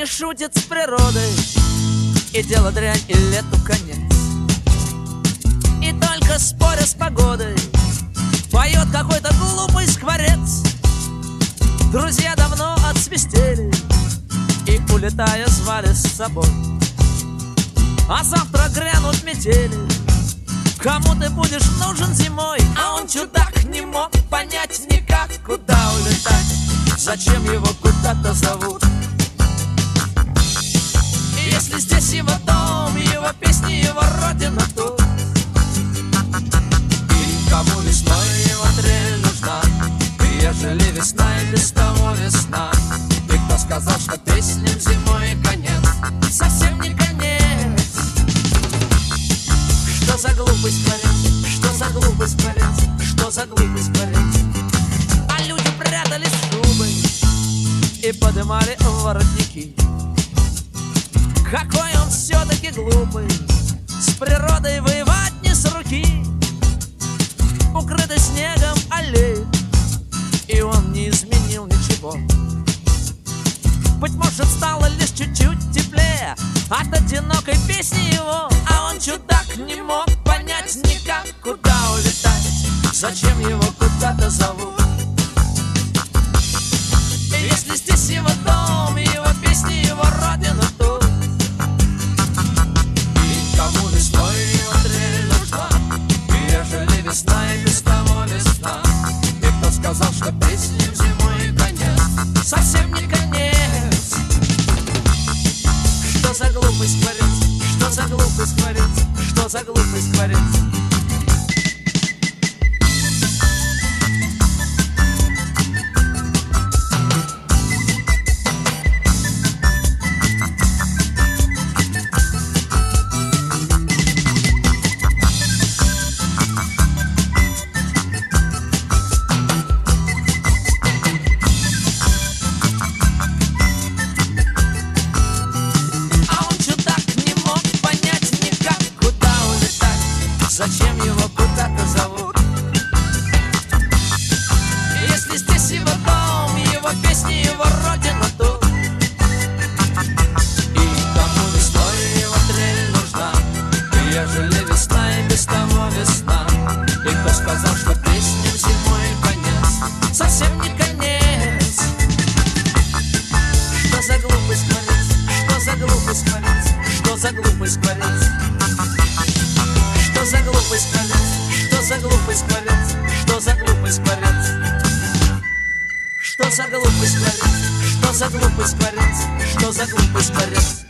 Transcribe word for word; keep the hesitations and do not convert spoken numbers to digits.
шутит с природой, и дело дрянь, и лету конец. И только споря с погодой поет какой-то глупый скворец. Друзья давно отсвистели и, улетая, звали с собой. А завтра грянут метели. Кому ты будешь нужен зимой? А он, чудак, не мог понять никак, куда улетать, зачем его куда-то зовут. И если здесь его дом, его песни, его родина тут, и кому весной его трель нужна, и ежели весна и без того весна, и кто сказал, что песням зимой конец, совсем не конец. Что за глупый скворец, что за глупый скворец, что за глупый скворец. А люди прятались шубы и подымали воротники. Какой он все-таки глупый, с природой воевать не с руки. Укрытый снегом аллеи, и он не изменил ничего. Быть может, стало лишь чуть-чуть теплее от одинокой песни его. А он, чудак, не мог понять никак, куда улетать, зачем его куда-то зовут. И если здесь его дом, его песни, его родина тут, и кому весной его трель нужна, и ежели весна и без того весна, и кто сказал, что песням зимой конец, совсем не конец. Что за глупый скворец, что за глупый скворец, что за глупый скворец. Зачем его куда-то зовут? Если здесь его дом, его песни, его родина тут, и кому весной его трель нужна, и ежели весна и без того весна, и кто сказал, что песням зимой конец, совсем не конец. Что за глупый скворец, что за глупый скворец, что за глупый скворец. Что за глупый скворец, что за глупый скворец, что за глупый скворец. Что за глупый скворец, что за глупый скворец, что за глупый скворец.